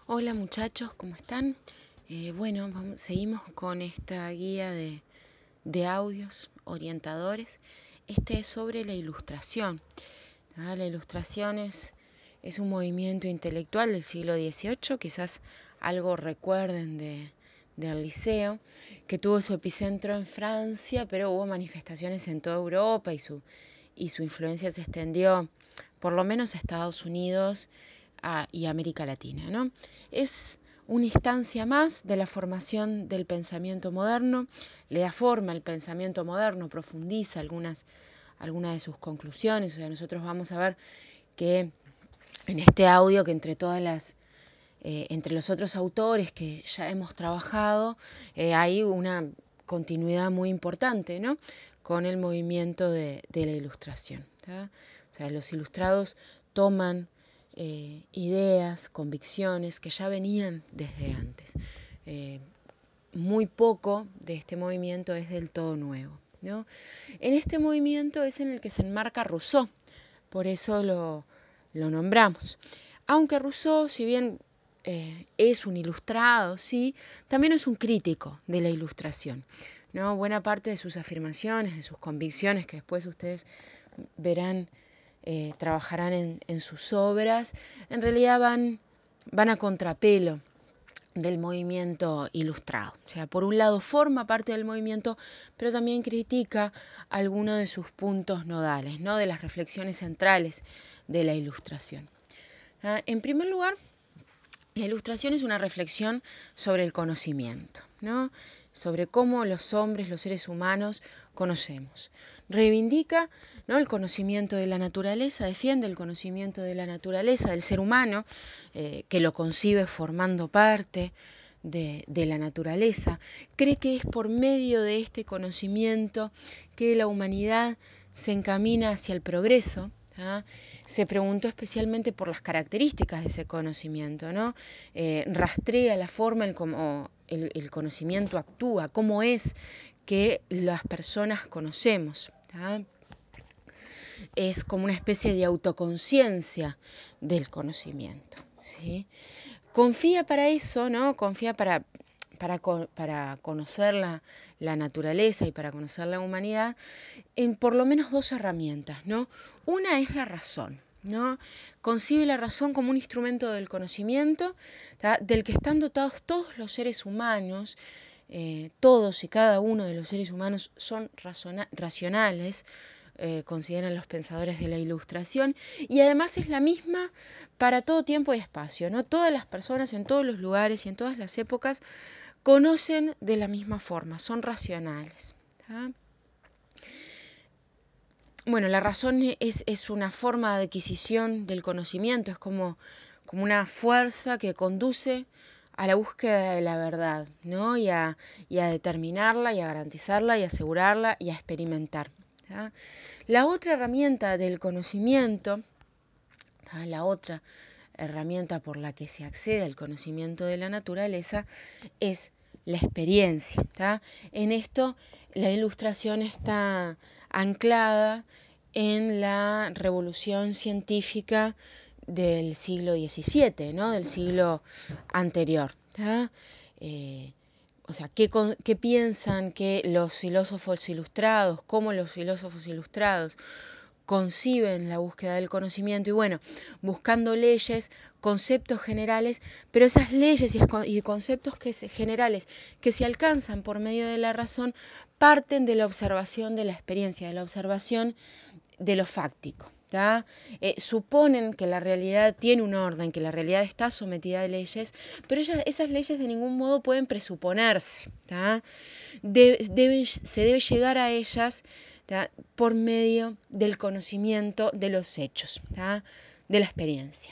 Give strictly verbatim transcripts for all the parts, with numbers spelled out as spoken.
Hola muchachos, ¿cómo están? Eh, bueno, vamos- seguimos con esta guía de, de audios orientadores. Este es sobre la ilustración. ¿tá? La ilustración es, es un movimiento intelectual del siglo dieciocho, quizás algo recuerden de, del liceo, que tuvo su epicentro en Francia, pero hubo manifestaciones en toda Europa y su, y su influencia se extendió por lo menos a Estados Unidos a, y América Latina, ¿no? Es una instancia más de la formación del pensamiento moderno, le da forma al pensamiento moderno, profundiza algunas, algunas de sus conclusiones. O sea, nosotros vamos a ver que en este audio, que entre todas las, eh, entre los otros autores que ya hemos trabajado, eh, hay una continuidad muy importante, ¿no? Con el movimiento de, de la ilustración. ¿tá? O sea, los ilustrados toman eh, ideas, convicciones que ya venían desde antes. Eh, muy poco de este movimiento es del todo nuevo, ¿no? En este movimiento es en el que se enmarca Rousseau, por eso lo, lo nombramos. Aunque Rousseau, si bien eh, es un ilustrado, sí, también es un crítico de la ilustración, ¿no? Buena parte de sus afirmaciones, de sus convicciones, que después ustedes verán, eh, trabajarán en, en sus obras, en realidad van, van a contrapelo del movimiento ilustrado. O sea, por un lado forma parte del movimiento, pero también critica algunos de sus puntos nodales, ¿no? De las reflexiones centrales de la ilustración. ¿Ah? En primer lugar, la ilustración es una reflexión sobre el conocimiento, ¿no? Sobre cómo los hombres, los seres humanos, conocemos. Reivindica, ¿no? el conocimiento de la naturaleza, defiende el conocimiento de la naturaleza, del ser humano, eh, que lo concibe formando parte de, de la naturaleza. Cree que es por medio de este conocimiento que la humanidad se encamina hacia el progreso. ¿Ah? Se preguntó especialmente por las características de ese conocimiento, ¿no? Eh, rastrea la forma en cómo el, el conocimiento actúa, cómo es que las personas conocemos. ¿tá? Es como una especie de autoconciencia del conocimiento, ¿sí? Confía para eso, ¿no? Confía para, para, para conocer la, la naturaleza y para conocer la humanidad en por lo menos dos herramientas, ¿no? Una es la razón, ¿no? Concibe la razón como un instrumento del conocimiento, ¿tá? Del que están dotados todos los seres humanos. Eh, todos y cada uno de los seres humanos son racionales, eh, consideran los pensadores de la Ilustración, y además es la misma para todo tiempo y espacio, ¿no? Todas las personas en todos los lugares y en todas las épocas conocen de la misma forma, son racionales. ¿tá? Bueno, la razón es, es una forma de adquisición del conocimiento, es como, como una fuerza que conduce a la búsqueda de la verdad, ¿no? Y a, y a determinarla, y a garantizarla, y a asegurarla, y a experimentar. ¿tá? La otra herramienta del conocimiento, ¿tá? la otra herramienta por la que se accede al conocimiento de la naturaleza, es la experiencia. ¿tá? En esto la Ilustración está anclada en la revolución científica del siglo diecisiete, ¿no? del siglo anterior. ¿tá? Eh, o sea, ¿qué, ¿qué piensan que los filósofos ilustrados, cómo los filósofos ilustrados conciben la búsqueda del conocimiento? Y bueno, buscando leyes, conceptos generales, pero esas leyes y conceptos que se, generales que se alcanzan por medio de la razón parten de la observación de la experiencia, de la observación de lo fáctico. Eh, suponen que la realidad tiene un orden, que la realidad está sometida a leyes, pero ellas, esas leyes de ningún modo pueden presuponerse. De, deben, se debe llegar a ellas ¿tá? por medio del conocimiento de los hechos, ¿tá? de la experiencia.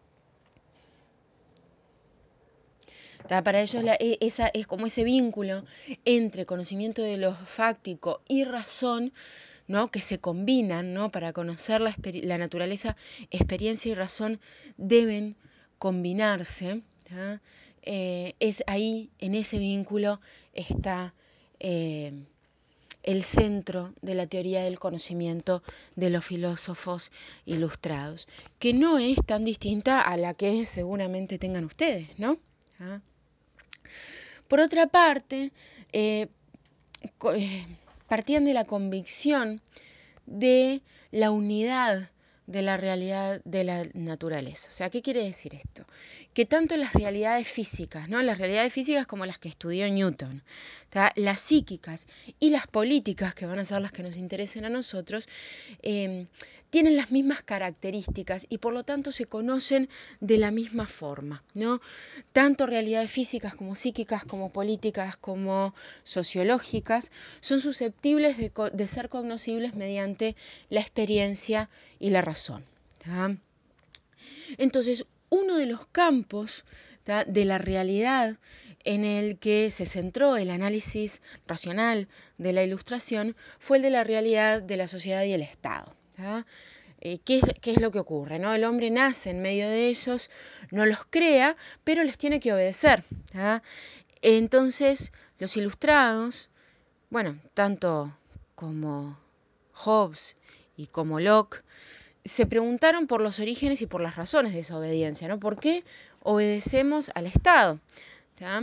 ¿tá? Para ellos la, esa, es como ese vínculo entre conocimiento de lo fáctico y razón, ¿no? que se combinan, ¿no? para conocer la, la naturaleza, experiencia y razón deben combinarse. Eh, es ahí, en ese vínculo, está, eh, el centro de la teoría del conocimiento de los filósofos ilustrados, que no es tan distinta a la que seguramente tengan ustedes, ¿no? ¿Ah? Por otra parte, eh, eh, partían de la convicción de la unidad de la realidad de la naturaleza. O sea, ¿qué quiere decir esto? Que tanto las realidades físicas, ¿no? Las realidades físicas como las que estudió Newton, ¿tá? Las psíquicas y las políticas, que van a ser las que nos interesen a nosotros, eh, tienen las mismas características y por lo tanto se conocen de la misma forma, ¿no? Tanto realidades físicas como psíquicas, como políticas, como sociológicas, son susceptibles de, de ser cognoscibles mediante la experiencia y la razón. ¿Tá? Entonces, uno de los campos, ¿tá?, de la realidad en el que se centró el análisis racional de la Ilustración fue el de la realidad de la sociedad y el Estado. ¿Tá? Eh, ¿qué, es, ¿Qué es lo que ocurre? ¿No? El hombre nace en medio de ellos, no los crea, pero les tiene que obedecer. ¿Tá? Entonces, los ilustrados, bueno, tanto como Hobbes y como Locke, se preguntaron por los orígenes y por las razones de esa obediencia, ¿no? ¿Por qué obedecemos al Estado? ¿Tá?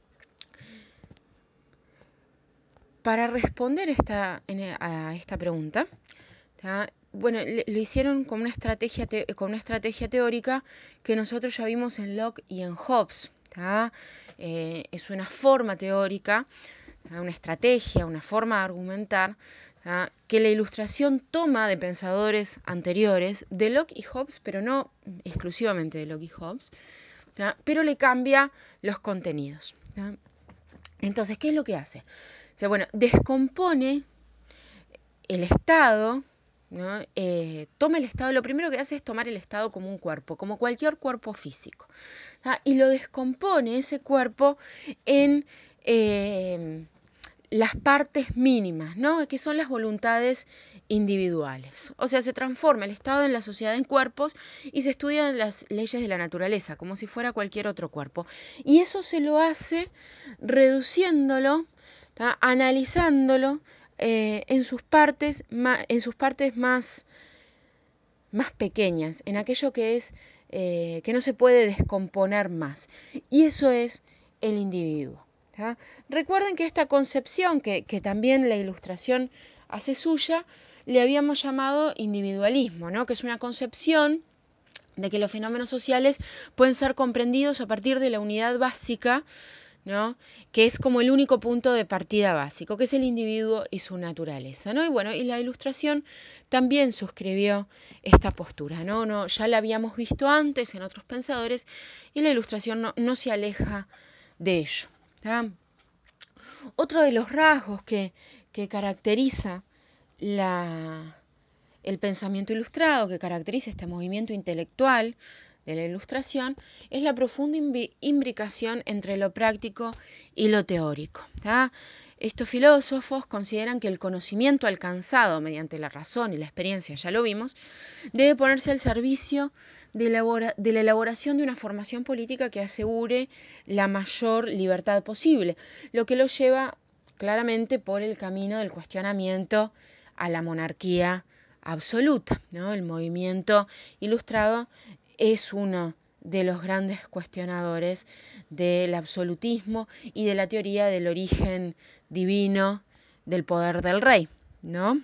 Para responder esta, a esta pregunta, ¿tá?, bueno, lo hicieron con una estrategia, te, con una estrategia teórica que nosotros ya vimos en Locke y en Hobbes. ¿Tá? Eh, es una forma teórica, ¿tá?, una estrategia, una forma de argumentar, ¿tá?, que la Ilustración toma de pensadores anteriores, de Locke y Hobbes, pero no exclusivamente de Locke y Hobbes, ¿tá?, pero le cambia los contenidos. ¿Tá? Entonces, ¿qué es lo que hace? O sea, bueno, descompone el Estado, ¿no? Eh, toma el Estado, lo primero que hace es tomar el Estado como un cuerpo, como cualquier cuerpo físico, ¿tá?, y lo descompone ese cuerpo en eh, las partes mínimas, ¿no?, que son las voluntades individuales. O sea, se transforma el Estado en la sociedad en cuerpos y se estudian las leyes de la naturaleza como si fuera cualquier otro cuerpo. Y eso se lo hace reduciéndolo, ¿tá?, analizándolo eh, en sus partes, en sus partes más, más pequeñas, en aquello que es eh, que no se puede descomponer más. Y eso es el individuo. ¿Tá? Recuerden que esta concepción, que, que también la Ilustración hace suya, le habíamos llamado individualismo, ¿no?, que es una concepción de que los fenómenos sociales pueden ser comprendidos a partir de la unidad básica, ¿no?, que es como el único punto de partida básico, que es el individuo y su naturaleza, ¿no? Y bueno, y la Ilustración también suscribió esta postura, ¿no? No, ya la habíamos visto antes en otros pensadores y la Ilustración no, no se aleja de ello. ¿Tá? Otro de los rasgos que, que caracteriza la, el pensamiento ilustrado, que caracteriza este movimiento intelectual de la Ilustración, es la profunda imbricación entre lo práctico y lo teórico. ¿Tá? Estos filósofos consideran que el conocimiento alcanzado mediante la razón y la experiencia, ya lo vimos, debe ponerse al servicio de, elabora, de la elaboración de una formación política que asegure la mayor libertad posible, lo que lo lleva claramente por el camino del cuestionamiento a la monarquía absoluta, ¿no? El movimiento ilustrado es uno de los grandes cuestionadores del absolutismo y de la teoría del origen divino del poder del rey, ¿no?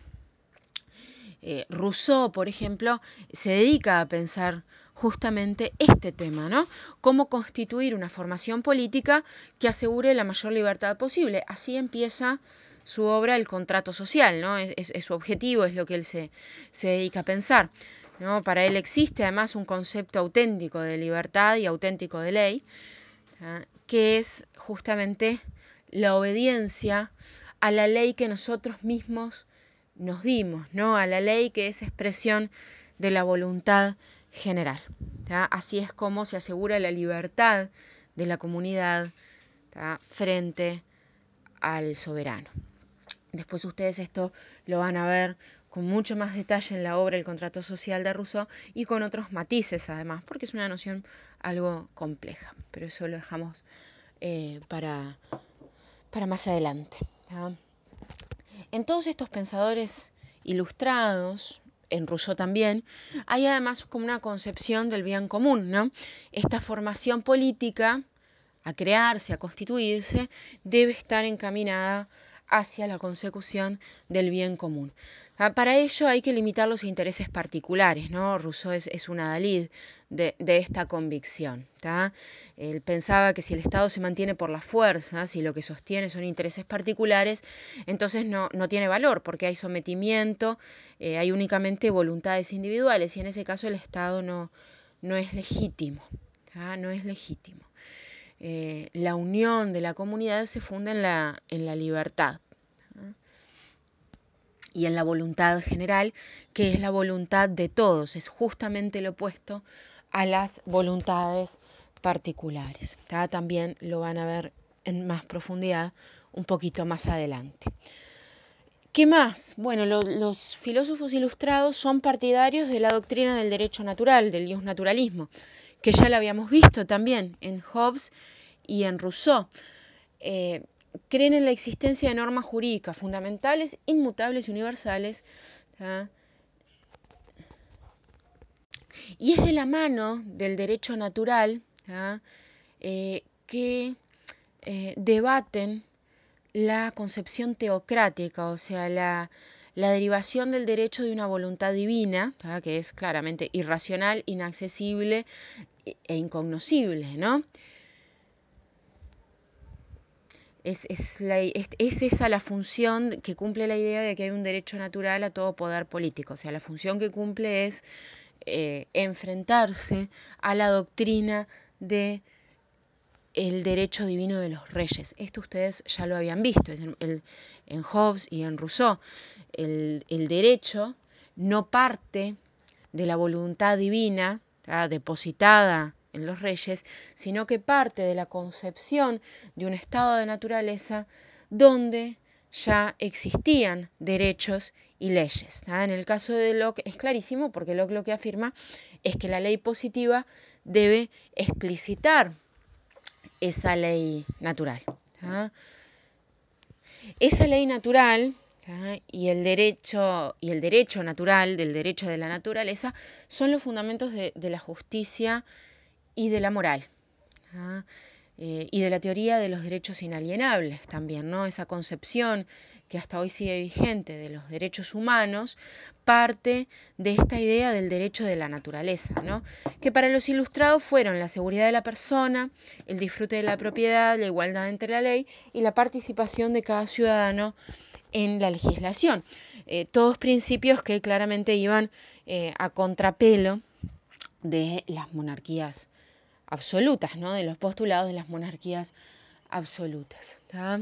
Eh, Rousseau, por ejemplo, se dedica a pensar justamente este tema, ¿no? Cómo constituir una formación política que asegure la mayor libertad posible. Así empieza su obra El contrato social, ¿no? Es, es, es su objetivo, es lo que él se, se dedica a pensar, ¿no? Para él existe además un concepto auténtico de libertad y auténtico de ley, ¿tá?, que es justamente la obediencia a la ley que nosotros mismos nos dimos, ¿no?, a la ley que es expresión de la voluntad general. ¿Tá? Así es como se asegura la libertad de la comunidad, ¿tá?, frente al soberano. Después ustedes esto lo van a ver con mucho más detalle en la obra El contrato social de Rousseau y con otros matices además, porque es una noción algo compleja, pero eso lo dejamos eh, para, para más adelante. ¿Tá? En todos estos pensadores ilustrados, en Rousseau también, hay además como una concepción del bien común, ¿no? Esta formación política, a crearse, a constituirse, debe estar encaminada hacia la consecución del bien común. Para ello hay que limitar los intereses particulares, ¿no? Rousseau es, es un adalid de, de esta convicción, ¿tá? Él pensaba que si el Estado se mantiene por la fuerza, si lo que sostiene son intereses particulares, entonces no, no tiene valor, porque hay sometimiento, eh, hay únicamente voluntades individuales, y en ese caso el Estado no, no es legítimo, ¿tá? No es legítimo. Eh, la unión de la comunidad se funda en la, en la libertad, ¿no? Y en la voluntad general, que es la voluntad de todos, es justamente lo opuesto a las voluntades particulares, ¿tá? También lo van a ver en más profundidad un poquito más adelante. ¿Qué más? Bueno, lo, los filósofos ilustrados son partidarios de la doctrina del derecho natural, del justnaturalismo, que ya lo habíamos visto también en Hobbes y en Rousseau. Eh, creen en la existencia de normas jurídicas fundamentales, inmutables y universales, ¿tá? Y es de la mano del derecho natural, ¿tá? eh, que eh, debaten la concepción teocrática, o sea, la, la derivación del derecho de una voluntad divina, ¿tá? Que es claramente irracional, inaccesible e incognoscible, ¿no? Es, es, la, es, es esa la función que cumple la idea de que hay un derecho natural a todo poder político. O sea, la función que cumple es eh, enfrentarse a la doctrina de el derecho divino de los reyes. Esto ustedes ya lo habían visto en, el, en Hobbes y en Rousseau. El, el derecho no parte de la voluntad divina, ¿tá? Depositada en los reyes, sino que parte de la concepción de un estado de naturaleza donde ya existían derechos y leyes, ¿tá? En el caso de Locke es clarísimo, porque Locke lo que afirma es que la ley positiva debe explicitar esa ley natural, ¿tá? Esa ley natural, ¿tá? y el derecho y el derecho natural del derecho de la naturaleza son los fundamentos de, de la justicia y de la moral, ¿tá? Eh, y de la teoría de los derechos inalienables también, ¿no? Esa concepción que hasta hoy sigue vigente de los derechos humanos parte de esta idea del derecho de la naturaleza, ¿no? Que para los ilustrados fueron la seguridad de la persona, el disfrute de la propiedad, la igualdad entre la ley y la participación de cada ciudadano en la legislación. Eh, todos principios que claramente iban eh, a contrapelo de las monarquías absolutas, ¿no? De los postulados de las monarquías absolutas, ¿tá?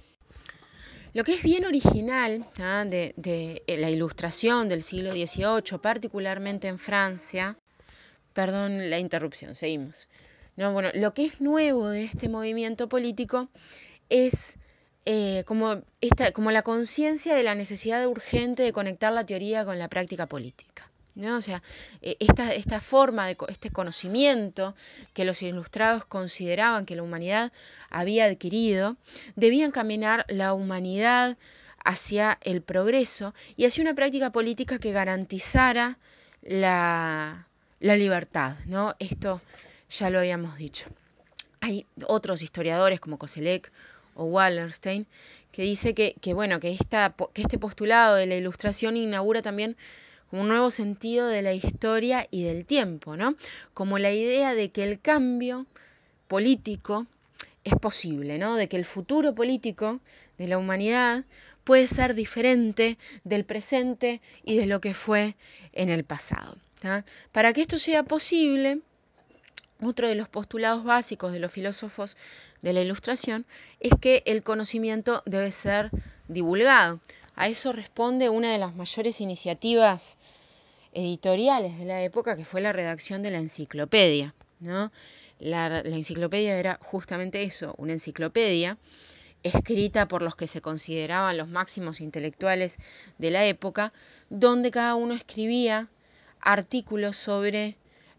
Lo que es bien original, ¿tá? de, de la ilustración del siglo dieciocho, particularmente en Francia, perdón la interrupción, seguimos. No, bueno, lo que es nuevo de este movimiento político es eh, como, esta, como la conciencia de la necesidad urgente de conectar la teoría con la práctica política, ¿no? O sea, esta, esta forma, de este conocimiento que los ilustrados consideraban que la humanidad había adquirido, debía encaminar la humanidad hacia el progreso y hacia una práctica política que garantizara la, la libertad, ¿no? Esto ya lo habíamos dicho. Hay otros historiadores como Koselleck o Wallerstein que dice que, que, bueno, que, esta, que este postulado de la ilustración inaugura también como un nuevo sentido de la historia y del tiempo, ¿no? Como la idea de que el cambio político es posible, ¿no? De que el futuro político de la humanidad puede ser diferente del presente y de lo que fue en el pasado, ¿tá? Para que esto sea posible, otro de los postulados básicos de los filósofos de la Ilustración es que el conocimiento debe ser divulgado. A eso responde una de las mayores iniciativas editoriales de la época, que fue la redacción de la enciclopedia, ¿no? La, la enciclopedia era justamente eso, una enciclopedia escrita por los que se consideraban los máximos intelectuales de la época, donde cada uno escribía artículos sobre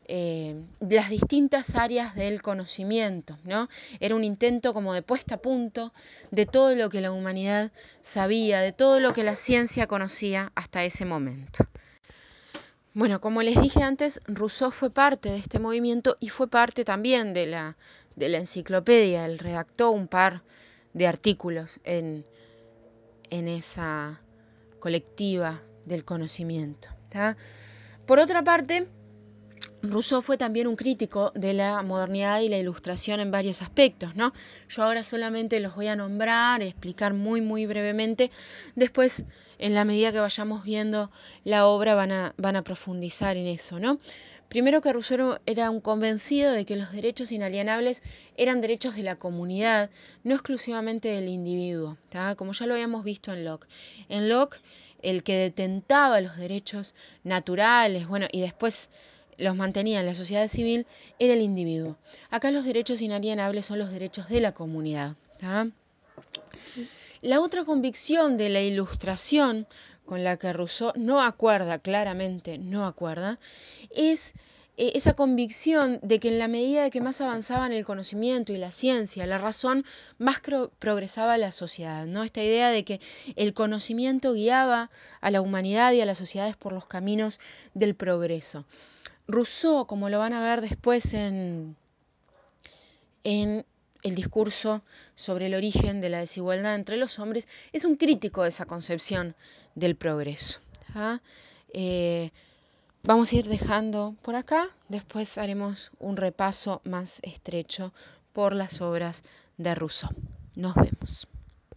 eh, las distintas áreas del conocimiento, ¿no? Era un intento como de puesta a punto de todo lo que la humanidad sabía, de todo lo que la ciencia conocía hasta ese momento. Bueno, como les dije antes, Rousseau fue parte de este movimiento y fue parte también de la, de la enciclopedia. Él redactó un par de artículos en, en esa colectiva del conocimiento, ¿tá? Por otra parte, Rousseau fue también un crítico de la modernidad y la ilustración en varios aspectos, ¿no? Yo ahora solamente los voy a nombrar, explicar muy, muy brevemente. Después, en la medida que vayamos viendo la obra, van a, van a profundizar en eso, ¿no? Primero, que Rousseau era un convencido de que los derechos inalienables eran derechos de la comunidad, no exclusivamente del individuo, ¿tá? Como ya lo habíamos visto en Locke. En Locke, el que detentaba los derechos naturales, bueno, y después los mantenía en la sociedad civil, era el individuo. Acá los derechos inalienables son los derechos de la comunidad, ¿tá? La otra convicción de la Ilustración, con la que Rousseau no acuerda, claramente no acuerda, es eh, esa convicción de que en la medida de que más avanzaban el conocimiento y la ciencia, la razón, más progresaba la sociedad, ¿no? Esta idea de que el conocimiento guiaba a la humanidad y a las sociedades por los caminos del progreso. Rousseau, como lo van a ver después en, en el discurso sobre el origen de la desigualdad entre los hombres, es un crítico de esa concepción del progreso. ¿Ah? Eh, vamos a ir dejando por acá, después haremos un repaso más estrecho por las obras de Rousseau. Nos vemos.